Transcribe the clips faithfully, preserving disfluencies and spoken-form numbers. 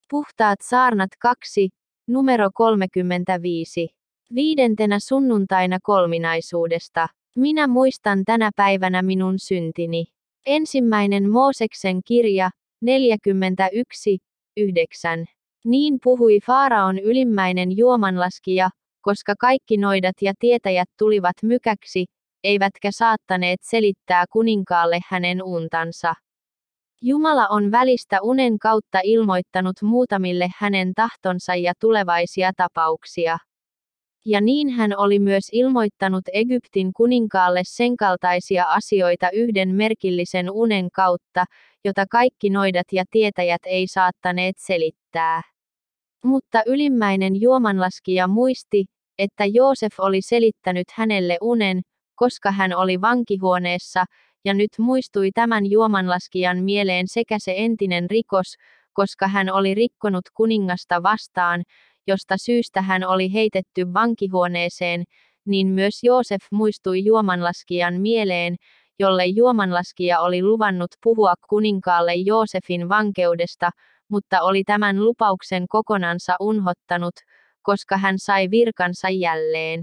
Puhtaat saarnat kaksi, numero kolmekymmentäviisi. Viidentenä sunnuntaina kolminaisuudesta. Minä muistan tänä päivänä minun syntini. Ensimmäinen Mooseksen kirja, neljäkymmentäyksi, yhdeksän. Niin puhui Faaraon ylimmäinen juomanlaskija, koska kaikki noidat ja tietäjät tulivat mykäksi, eivätkä saattaneet selittää kuninkaalle hänen untansa. Jumala on välistä unen kautta ilmoittanut muutamille hänen tahtonsa ja tulevaisia tapauksia. Ja niin hän oli myös ilmoittanut Egyptin kuninkaalle senkaltaisia asioita yhden merkillisen unen kautta, jota kaikki noidat ja tietäjät ei saattaneet selittää. Mutta ylimmäinen juomanlaskija muisti, että Joosef oli selittänyt hänelle unen, koska hän oli vankihuoneessa, ja nyt muistui tämän juomanlaskijan mieleen sekä se entinen rikos, koska hän oli rikkonut kuningasta vastaan, josta syystä hän oli heitetty vankihuoneeseen, niin myös Joosef muistui juomanlaskijan mieleen, jolle juomanlaskija oli luvannut puhua kuninkaalle Joosefin vankeudesta, mutta oli tämän lupauksen kokonansa unhottanut, koska hän sai virkansa jälleen.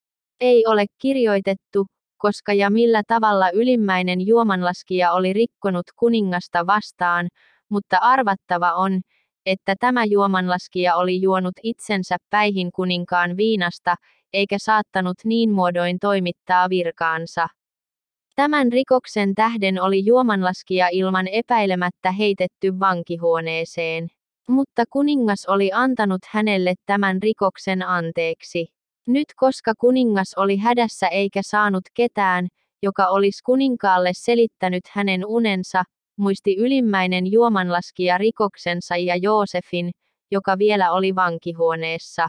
Ei ole kirjoitettu, koska ja millä tavalla ylimmäinen juomanlaskija oli rikkonut kuningasta vastaan, mutta arvattava on, että tämä juomanlaskija oli juonut itsensä päihin kuninkaan viinasta, eikä saattanut niin muodoin toimittaa virkaansa. Tämän rikoksen tähden oli juomanlaskija ilman epäilemättä heitetty vankihuoneeseen. Mutta kuningas oli antanut hänelle tämän rikoksen anteeksi. Nyt koska kuningas oli hädässä eikä saanut ketään, joka olisi kuninkaalle selittänyt hänen unensa, muisti ylimmäinen juomanlaskija rikoksensa ja Joosefin, joka vielä oli vankihuoneessa.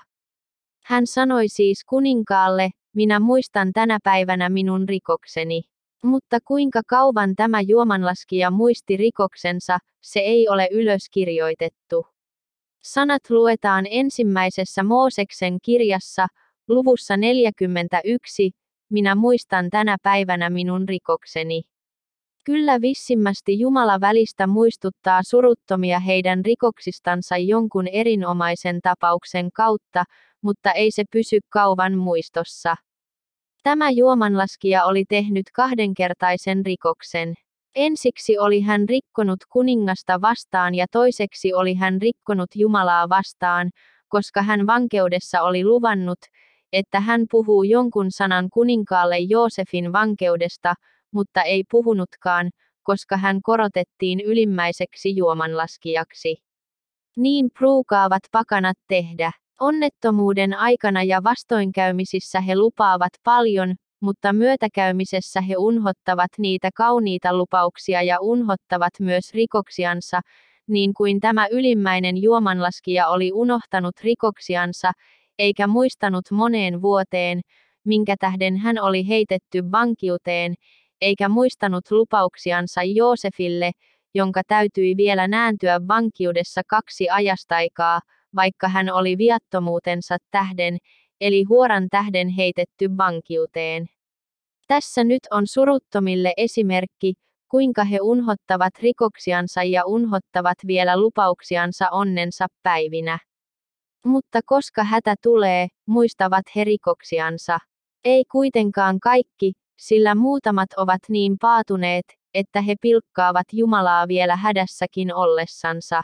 Hän sanoi siis kuninkaalle, minä muistan tänä päivänä minun rikokseni. Mutta kuinka kauan tämä juomanlaskija muisti rikoksensa, se ei ole ylöskirjoitettu. Sanat luetaan ensimmäisessä Mooseksen kirjassa, luvussa neljäkymmentäyksi, minä muistan tänä päivänä minun rikokseni. Kyllä vissimmästi Jumala välistä muistuttaa suruttomia heidän rikoksistansa jonkun erinomaisen tapauksen kautta, mutta ei se pysy kauan muistossa. Tämä juomanlaskija oli tehnyt kahdenkertaisen rikoksen. Ensiksi oli hän rikkonut kuningasta vastaan ja toiseksi oli hän rikkonut Jumalaa vastaan, koska hän vankeudessa oli luvannut, että hän puhuu jonkun sanan kuninkaalle Joosefin vankeudesta, mutta ei puhunutkaan, koska hän korotettiin ylimmäiseksi juomanlaskijaksi. Niin pruukaavat pakanat tehdä. Onnettomuuden aikana ja vastoinkäymisissä he lupaavat paljon, mutta myötäkäymisessä he unhottavat niitä kauniita lupauksia ja unhottavat myös rikoksiansa, niin kuin tämä ylimmäinen juomanlaskija oli unohtanut rikoksiansa, eikä muistanut moneen vuoteen, minkä tähden hän oli heitetty vankiuteen, eikä muistanut lupauksiansa Joosefille, jonka täytyi vielä nääntyä vankiudessa kaksi ajastaikaa, vaikka hän oli viattomuutensa tähden, eli huoran tähden heitetty vankiuteen. Tässä nyt on suruttomille esimerkki, kuinka he unhottavat rikoksiansa ja unhottavat vielä lupauksiansa onnensa päivinä. Mutta koska hätä tulee, muistavat he rikoksiansa. Ei kuitenkaan kaikki, sillä muutamat ovat niin paatuneet, että he pilkkaavat Jumalaa vielä hädässäkin ollessansa.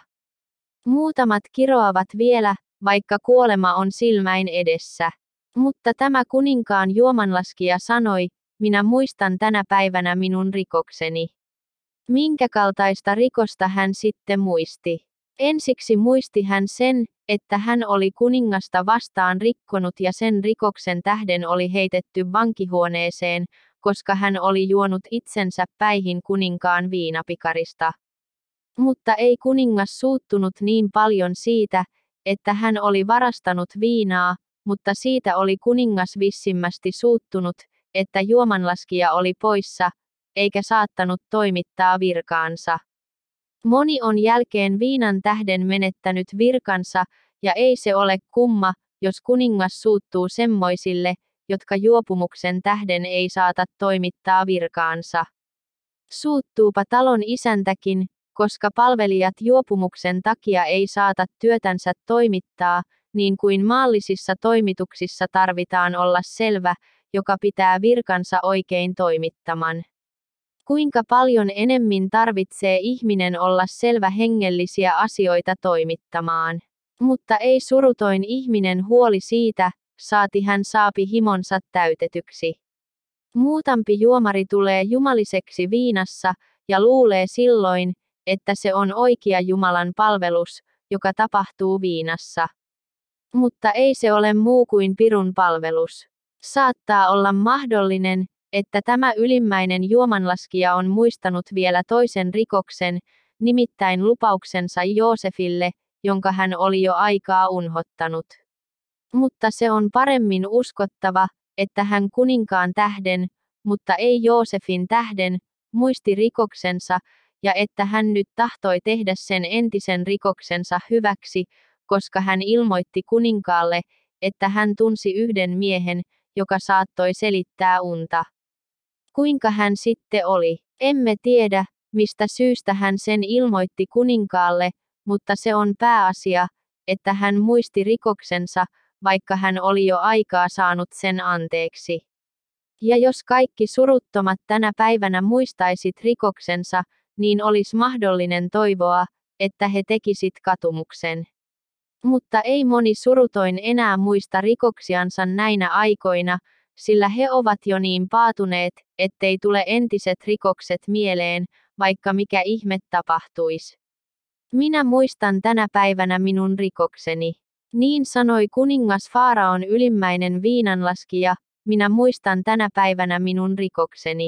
Muutamat kiroavat vielä, vaikka kuolema on silmäin edessä. Mutta tämä kuninkaan juomanlaskija sanoi, minä muistan tänä päivänä minun rikokseni. Minkä kaltaista rikosta hän sitten muisti? Ensiksi muisti hän sen, että hän oli kuningasta vastaan rikkonut ja sen rikoksen tähden oli heitetty vankihuoneeseen, koska hän oli juonut itsensä päihin kuninkaan viinapikarista. Mutta ei kuningas suuttunut niin paljon siitä, että hän oli varastanut viinaa, mutta siitä oli kuningas vissimmästi suuttunut, että juomanlaskija oli poissa, eikä saattanut toimittaa virkaansa. Moni on jälkeen viinan tähden menettänyt virkansa, ja ei se ole kumma, jos kuningas suuttuu semmoisille, jotka juopumuksen tähden ei saata toimittaa virkaansa. Suuttuupa talon isäntäkin, koska palvelijat juopumuksen takia ei saata työtänsä toimittaa, niin kuin maallisissa toimituksissa tarvitaan olla selvä, joka pitää virkansa oikein toimittaman. Kuinka paljon enemmän tarvitsee ihminen olla selvä hengellisiä asioita toimittamaan. Mutta ei surutoin ihminen huoli siitä, saati hän saapi himonsa täytetyksi. Muutampi juomari tulee jumaliseksi viinassa, ja luulee silloin, että se on oikea Jumalan palvelus, joka tapahtuu viinassa. Mutta ei se ole muu kuin pirun palvelus. Saattaa olla mahdollinen, että tämä ylimmäinen juomanlaskija on muistanut vielä toisen rikoksen, nimittäin lupauksensa Joosefille, jonka hän oli jo aikaa unhottanut. Mutta se on paremmin uskottava, että hän kuninkaan tähden, mutta ei Joosefin tähden, muisti rikoksensa, ja että hän nyt tahtoi tehdä sen entisen rikoksensa hyväksi, koska hän ilmoitti kuninkaalle, että hän tunsi yhden miehen, joka saattoi selittää unta. Kuinka hän sitten oli? Emme tiedä, mistä syystä hän sen ilmoitti kuninkaalle, mutta se on pääasia, että hän muisti rikoksensa, vaikka hän oli jo aikaa saanut sen anteeksi. Ja jos kaikki suruttomat tänä päivänä muistaisit rikoksensa, niin olisi mahdollinen toivoa, että he tekisit katumuksen. Mutta ei moni surutoin enää muista rikoksiansa näinä aikoina, sillä he ovat jo niin paatuneet, ettei tule entiset rikokset mieleen, vaikka mikä ihme tapahtuisi. Minä muistan tänä päivänä minun rikokseni. Niin sanoi kuningas Faaraon ylimmäinen viinanlaskija, minä muistan tänä päivänä minun rikokseni.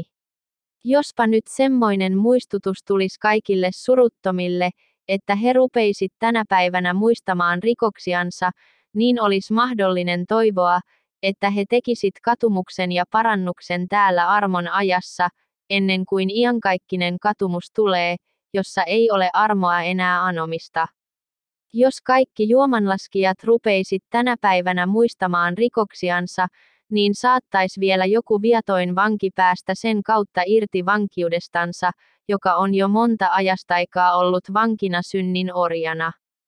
Jospa nyt semmoinen muistutus tulisi kaikille suruttomille, että he rupeisit tänä päivänä muistamaan rikoksiansa, niin olisi mahdollinen toivoa, että he tekisit katumuksen ja parannuksen täällä armon ajassa, ennen kuin iankaikkinen katumus tulee, jossa ei ole armoa enää anomista. Jos kaikki juomanlaskijat rupeisit tänä päivänä muistamaan rikoksiansa, niin saattais vielä joku viatoin vanki päästä sen kautta irti vankiudestansa, joka on jo monta ajastaikaa ollut vankina synnin orjana.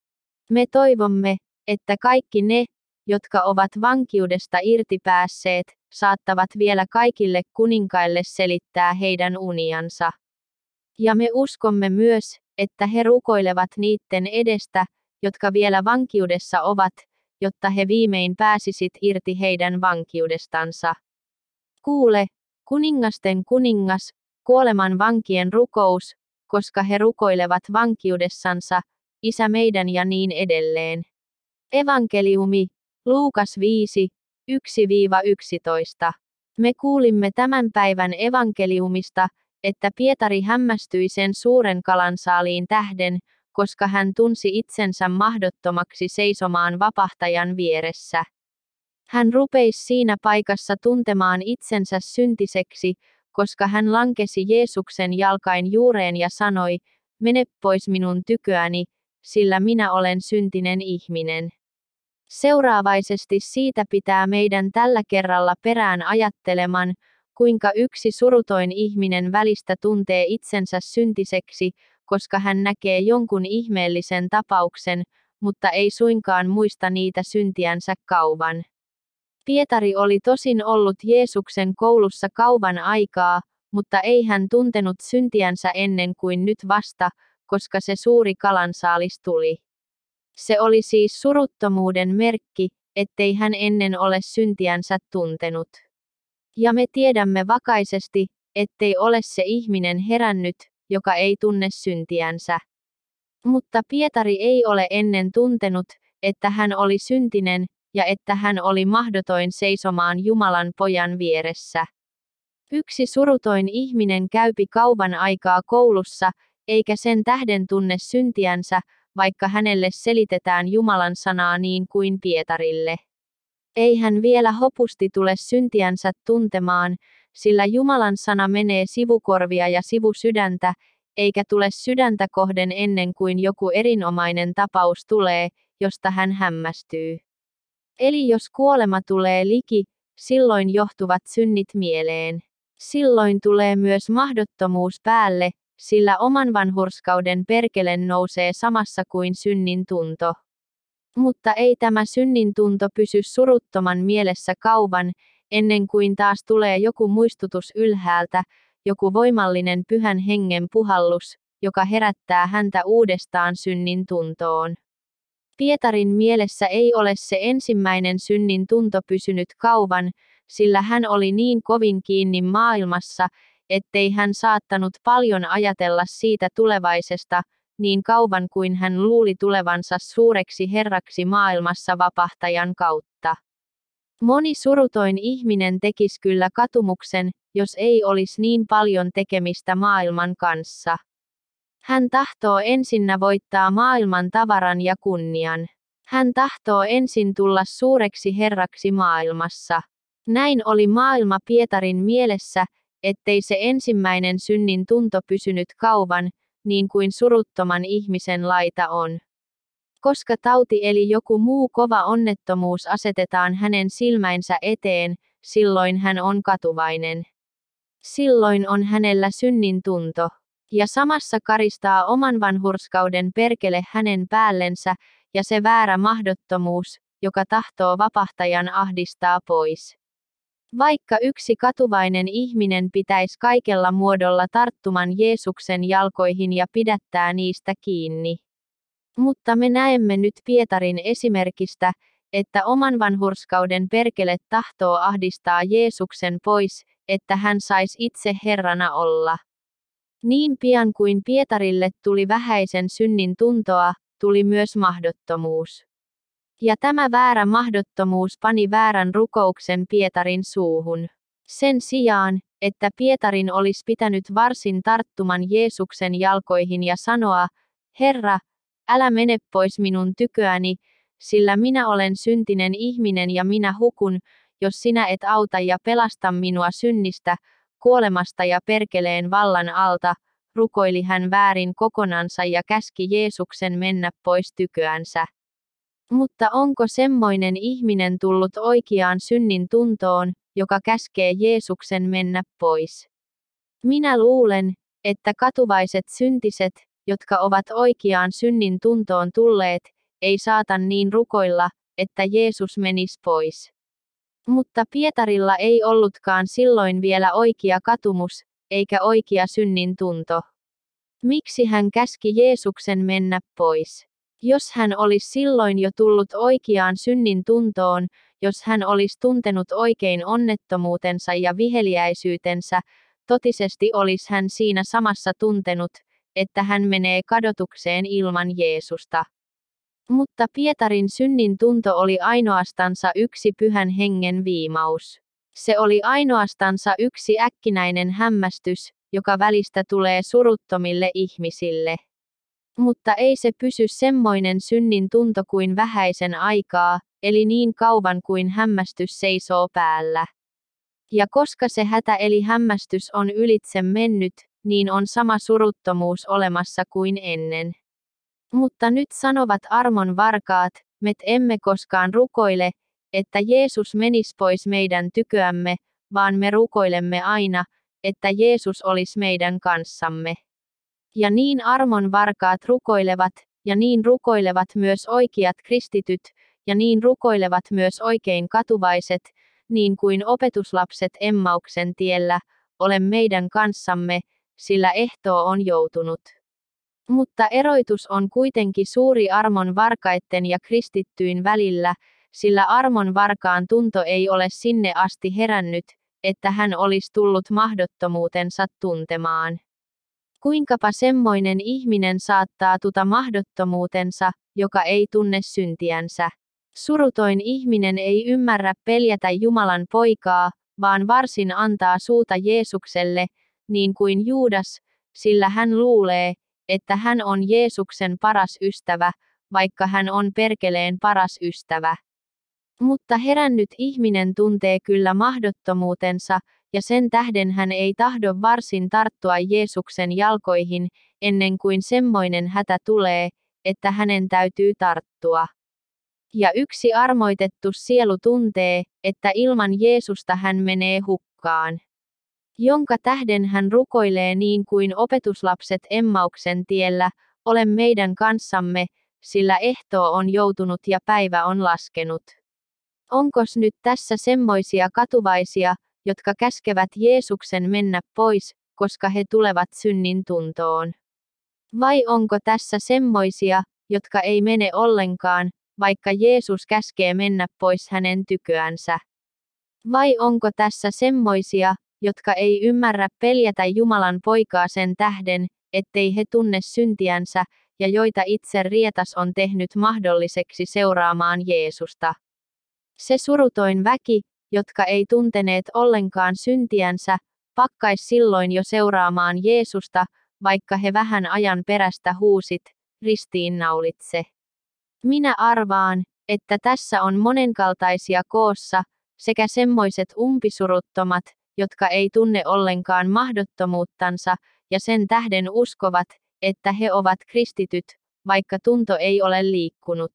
Me toivomme, että kaikki ne, jotka ovat vankiudesta irti päässeet, saattavat vielä kaikille kuninkaille selittää heidän uniansa. Ja me uskomme myös, että he rukoilevat niitten edestä, jotka vielä vankiudessa ovat, jotta he viimein pääsisit irti heidän vankiudestansa. Kuule, kuningasten kuningas, kuoleman vankien rukous, koska he rukoilevat vankiudessansa, Isä meidän ja niin edelleen. Evankeliumi, Luukas viisi, yksi yksitoista. Me kuulimme tämän päivän evankeliumista, että Pietari hämmästyi sen suuren kalansaaliin tähden, koska hän tunsi itsensä mahdottomaksi seisomaan vapahtajan vieressä. Hän rupeisi siinä paikassa tuntemaan itsensä syntiseksi, koska hän lankesi Jeesuksen jalkain juureen ja sanoi, mene pois minun tyköäni, sillä minä olen syntinen ihminen. Seuraavaisesti siitä pitää meidän tällä kerralla perään ajatteleman, kuinka yksi surutoin ihminen välistä tuntee itsensä syntiseksi, koska hän näkee jonkun ihmeellisen tapauksen, mutta ei suinkaan muista niitä syntiänsä kauan. Pietari oli tosin ollut Jeesuksen koulussa kauan aikaa, mutta ei hän tuntenut syntiänsä ennen kuin nyt vasta, koska se suuri kalansaalis tuli. Se oli siis suruttomuuden merkki, ettei hän ennen ole syntiänsä tuntenut. Ja me tiedämme vakaisesti, ettei ole se ihminen herännyt, joka ei tunne syntiänsä. Mutta Pietari ei ole ennen tuntenut, että hän oli syntinen, ja että hän oli mahdotoin seisomaan Jumalan pojan vieressä. Yksi surutoin ihminen käypi kauan aikaa koulussa, eikä sen tähden tunne syntiänsä, vaikka hänelle selitetään Jumalan sanaa niin kuin Pietarille. Ei hän vielä hopusti tule syntiänsä tuntemaan, sillä Jumalan sana menee sivukorvia ja sivusydäntä, eikä tule sydäntä kohden ennen kuin joku erinomainen tapaus tulee, josta hän hämmästyy. Eli jos kuolema tulee liki, silloin johtuvat synnit mieleen. Silloin tulee myös mahdottomuus päälle, sillä oman vanhurskauden perkele nousee samassa kuin synnin tunto. Mutta ei tämä synnin tunto pysy suruttoman mielessä kauan, ennen kuin taas tulee joku muistutus ylhäältä, joku voimallinen pyhän hengen puhallus, joka herättää häntä uudestaan synnin tuntoon. Pietarin mielessä ei ole se ensimmäinen synnin tunto pysynyt kauan, sillä hän oli niin kovin kiinni maailmassa, ettei hän saattanut paljon ajatella siitä tulevaisesta, niin kauan kuin hän luuli tulevansa suureksi herraksi maailmassa vapahtajan kautta. Moni surutoin ihminen tekisi kyllä katumuksen, jos ei olisi niin paljon tekemistä maailman kanssa. Hän tahtoo ensinnä voittaa maailman tavaran ja kunnian. Hän tahtoo ensin tulla suureksi herraksi maailmassa. Näin oli maailma Pietarin mielessä, ettei se ensimmäinen synnin tunto pysynyt kauan, niin kuin suruttoman ihmisen laita on. Koska tauti eli joku muu kova onnettomuus asetetaan hänen silmäinsä eteen, silloin hän on katuvainen. Silloin on hänellä synnin tunto. Ja samassa karistaa oman vanhurskauden perkele hänen päällensä, ja se väärä mahdottomuus, joka tahtoo vapahtajan ahdistaa pois. Vaikka yksi katuvainen ihminen pitäisi kaikella muodolla tarttuman Jeesuksen jalkoihin ja pidättää niistä kiinni. Mutta me näemme nyt Pietarin esimerkistä, että oman vanhurskauden perkele tahtoo ahdistaa Jeesuksen pois, että hän saisi itse Herrana olla. Niin pian kuin Pietarille tuli vähäisen synnin tuntoa, tuli myös mahdottomuus. Ja tämä väärä mahdottomuus pani väärän rukouksen Pietarin suuhun. Sen sijaan, että Pietarin olisi pitänyt varsin tarttuman Jeesuksen jalkoihin ja sanoa, Herra, älä mene pois minun tyköäni, sillä minä olen syntinen ihminen ja minä hukun, jos sinä et auta ja pelasta minua synnistä, kuolemasta ja perkeleen vallan alta, rukoili hän väärin kokonansa ja käski Jeesuksen mennä pois tyköänsä. Mutta onko semmoinen ihminen tullut oikeaan synnin tuntoon, joka käskee Jeesuksen mennä pois? Minä luulen, että katuvaiset syntiset, jotka ovat oikeaan synnin tuntoon tulleet, ei saata niin rukoilla, että Jeesus menisi pois. Mutta Pietarilla ei ollutkaan silloin vielä oikea katumus, eikä oikea synnin tunto. Miksi hän käski Jeesuksen mennä pois? Jos hän olisi silloin jo tullut oikeaan synnin tuntoon, jos hän olisi tuntenut oikein onnettomuutensa ja viheliäisyytensä, totisesti olisi hän siinä samassa tuntenut, että hän menee kadotukseen ilman Jeesusta. Mutta Pietarin synnin tunto oli ainoastansa yksi pyhän hengen viimaus. Se oli ainoastansa yksi äkkinäinen hämmästys, joka välistä tulee suruttomille ihmisille. Mutta ei se pysy semmoinen synnin tunto kuin vähäisen aikaa, eli niin kauan kuin hämmästys seisoo päällä. Ja koska se hätä eli hämmästys on ylitse mennyt, niin on sama suruttomuus olemassa kuin ennen. Mutta nyt sanovat armon varkaat, me emme koskaan rukoile, että Jeesus menisi pois meidän tyköämme, vaan me rukoilemme aina, että Jeesus olisi meidän kanssamme. Ja niin armon varkaat rukoilevat, ja niin rukoilevat myös oikeat kristityt, ja niin rukoilevat myös oikein katuvaiset, niin kuin opetuslapset Emmauksen tiellä, ole meidän kanssamme, sillä ehtoo on joutunut. Mutta eroitus on kuitenkin suuri armon varkaitten ja kristittyyn välillä, sillä armon varkaan tunto ei ole sinne asti herännyt, että hän olisi tullut mahdottomuutensa tuntemaan. Kuinkapa semmoinen ihminen saattaa tuta mahdottomuutensa, joka ei tunne syntiänsä. Surutoin ihminen ei ymmärrä peljätä Jumalan poikaa, vaan varsin antaa suuta Jeesukselle, niin kuin Juudas, sillä hän luulee, että hän on Jeesuksen paras ystävä, vaikka hän on perkeleen paras ystävä. Mutta herännyt ihminen tuntee kyllä mahdottomuutensa, ja sen tähden hän ei tahdo varsin tarttua Jeesuksen jalkoihin, ennen kuin semmoinen hätä tulee, että hänen täytyy tarttua. Ja yksi armoitettu sielu tuntee, että ilman Jeesusta hän menee hukkaan. jonka tähden hän rukoilee niin kuin opetuslapset Emmauksen tiellä, ole meidän kanssamme, sillä ehtoo on joutunut ja päivä on laskenut. Onkos nyt tässä semmoisia katuvaisia, jotka käskevät Jeesuksen mennä pois, koska he tulevat synnin tuntoon? Vai onko tässä semmoisia, jotka ei mene ollenkaan, vaikka Jeesus käskee mennä pois hänen tyköänsä? Vai onko tässä semmoisia, jotka ei ymmärrä peljätä Jumalan poikaa sen tähden, ettei he tunne syntiänsä, ja joita itse rietas on tehnyt mahdolliseksi seuraamaan Jeesusta? Se surutoin väki, jotka ei tunteneet ollenkaan syntiänsä, pakkais silloin jo seuraamaan Jeesusta, vaikka he vähän ajan perästä huusit, ristiinnaulitse. Minä arvaan, että tässä on monenkaltaisia koossa, sekä semmoiset umpisuruttomat, jotka ei tunne ollenkaan mahdottomuuttansa, ja sen tähden uskovat, että he ovat kristityt, vaikka tunto ei ole liikkunut.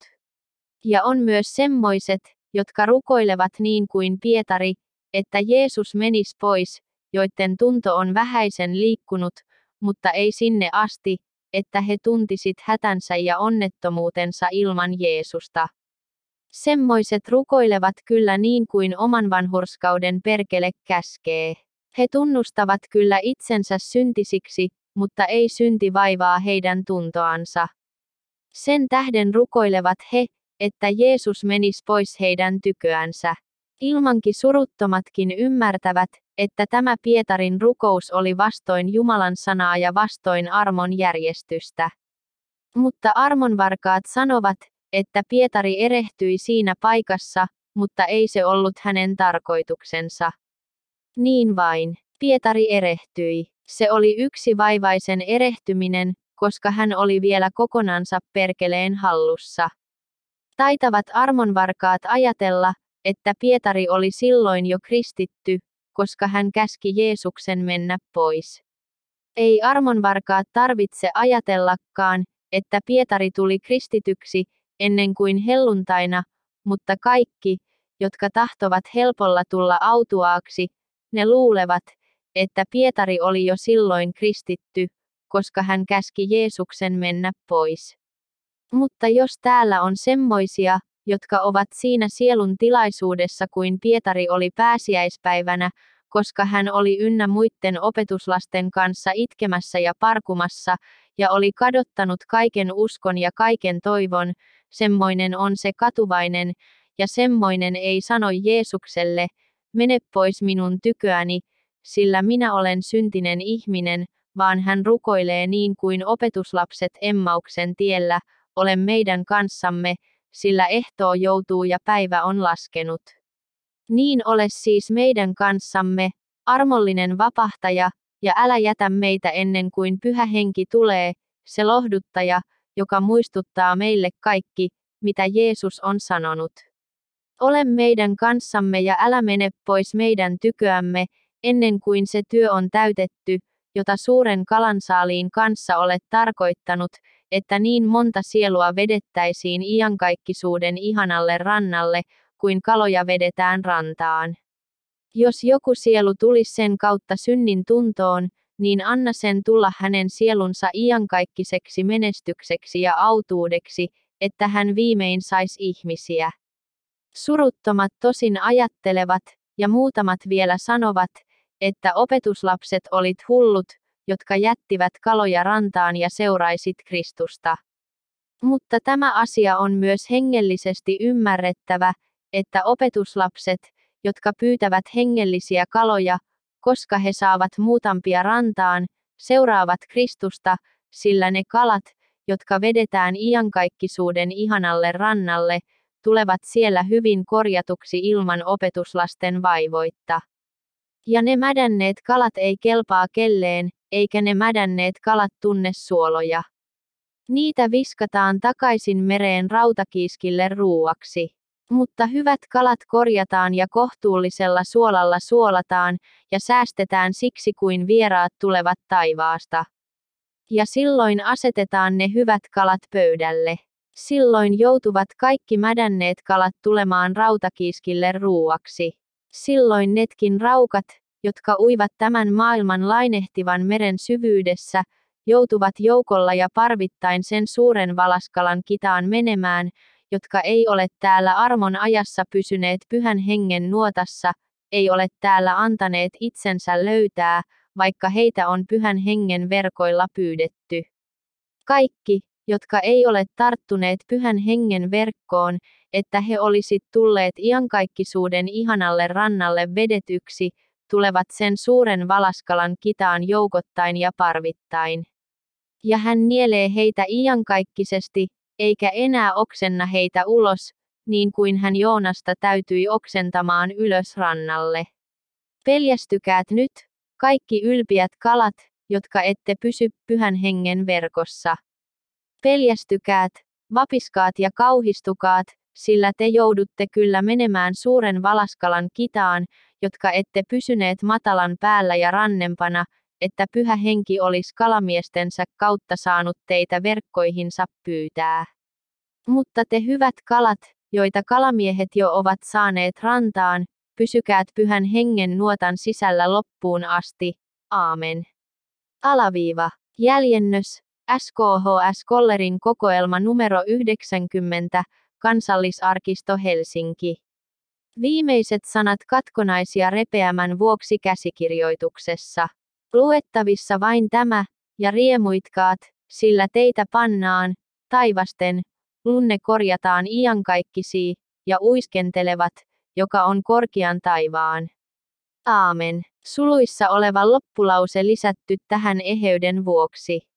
Ja on myös semmoiset, jotka rukoilevat niin kuin Pietari, että Jeesus menisi pois, joiden tunto on vähäisen liikkunut, mutta ei sinne asti, että he tuntisit hätänsä ja onnettomuutensa ilman Jeesusta. Semmoiset rukoilevat kyllä niin kuin oman vanhurskauden perkele käskee. He tunnustavat kyllä itsensä syntisiksi, mutta ei synti vaivaa heidän tuntoansa. Sen tähden rukoilevat he, että Jeesus menisi pois heidän tyköänsä. Ilmankin suruttomatkin ymmärtävät, että tämä Pietarin rukous oli vastoin Jumalan sanaa ja vastoin armon järjestystä. Mutta armonvarkaat sanovat, että Pietari erehtyi siinä paikassa, mutta ei se ollut hänen tarkoituksensa. Niin vain, Pietari erehtyi. Se oli yksi vaivaisen erehtyminen, koska hän oli vielä kokonansa perkeleen hallussa. Taitavat armonvarkaat ajatella, että Pietari oli silloin jo kristitty, koska hän käski Jeesuksen mennä pois. Ei armonvarkaat tarvitse ajatellakaan, että Pietari tuli kristityksi, ennen kuin helluntaina, mutta kaikki, jotka tahtovat helpolla tulla autuaaksi, ne luulevat, että Pietari oli jo silloin kristitty, koska hän käski Jeesuksen mennä pois. Mutta jos täällä on semmoisia, jotka ovat siinä sielun tilaisuudessa kuin Pietari oli pääsiäispäivänä, koska hän oli ynnä muitten opetuslasten kanssa itkemässä ja parkumassa, ja oli kadottanut kaiken uskon ja kaiken toivon, semmoinen on se katuvainen, ja semmoinen ei sano Jeesukselle, mene pois minun tyköäni, sillä minä olen syntinen ihminen, vaan hän rukoilee niin kuin opetuslapset Emmauksen tiellä, ole meidän kanssamme, sillä ehtoo joutuu ja päivä on laskenut. Niin ole siis meidän kanssamme, armollinen vapahtaja, ja älä jätä meitä ennen kuin Pyhä Henki tulee, se lohduttaja, joka muistuttaa meille kaikki, mitä Jeesus on sanonut. Ole meidän kanssamme ja älä mene pois meidän tyköämme, ennen kuin se työ on täytetty, jota suuren kalansaaliin kanssa olet tarkoittanut, että niin monta sielua vedettäisiin iankaikkisuuden ihanalle rannalle, kuin kaloja vedetään rantaan. Jos joku sielu tulisi sen kautta synnin tuntoon, niin anna sen tulla hänen sielunsa iankaikkiseksi menestykseksi ja autuudeksi, että hän viimein saisi ihmisiä. Suruttomat tosin ajattelevat, ja muutamat vielä sanovat, että opetuslapset olit hullut, jotka jättivät kaloja rantaan ja seuraisit Kristusta. Mutta tämä asia on myös hengellisesti ymmärrettävä, että opetuslapset, jotka pyytävät hengellisiä kaloja, koska he saavat muutampia rantaan, seuraavat Kristusta, sillä ne kalat, jotka vedetään iankaikkisuuden ihanalle rannalle, tulevat siellä hyvin korjatuksi ilman opetuslasten vaivoitta. Ja ne mädänneet kalat ei kelpaa kelleen, eikä ne mädänneet kalat tunne suoloja. Niitä viskataan takaisin mereen rautakiiskille ruuaksi. Mutta hyvät kalat korjataan ja kohtuullisella suolalla suolataan, ja säästetään siksi kuin vieraat tulevat taivaasta. Ja silloin asetetaan ne hyvät kalat pöydälle. Silloin joutuvat kaikki mädänneet kalat tulemaan rautakiiskille ruuaksi. Silloin netkin raukat, jotka uivat tämän maailman lainehtivan meren syvyydessä, joutuvat joukolla ja parvittain sen suuren valaskalan kitaan menemään, jotka ei ole täällä armon ajassa pysyneet pyhän hengen nuotassa, ei ole täällä antaneet itsensä löytää, vaikka heitä on pyhän hengen verkoilla pyydetty. Kaikki, jotka ei ole tarttuneet pyhän hengen verkkoon, että he olisit tulleet iankaikkisuuden ihanalle rannalle vedetyksi, tulevat sen suuren valaskalan kitaan joukottain ja parvittain. Ja hän nielee heitä iankaikkisesti, eikä enää oksenna heitä ulos, niin kuin hän Joonasta täytyi oksentamaan ylös rannalle. Peljästykäät nyt, kaikki ylpiät kalat, jotka ette pysy pyhän hengen verkossa. Peljästykäät, vapiskaat ja kauhistukaat, sillä te joudutte kyllä menemään suuren valaskalan kitaan, jotka ette pysyneet matalan päällä ja rannempana, että pyhä henki olisi kalamiestensä kautta saanut teitä verkkoihinsa pyytää. Mutta te hyvät kalat, joita kalamiehet jo ovat saaneet rantaan, pysykäät pyhän hengen nuotan sisällä loppuun asti. Aamen. Alaviiva. Jäljennös. S K H S Kollerin kokoelma numero yhdeksänkymmentä, Kansallisarkisto Helsinki. Viimeiset sanat katkonaisia repeämän vuoksi käsikirjoituksessa. Luettavissa vain tämä, ja riemuitkaat, sillä teitä pannaan, taivasten, lunne korjataan iankaikkisii, ja uiskentelevat, joka on korkean taivaan. Aamen. Suluissa oleva loppulause lisätty tähän eheyden vuoksi.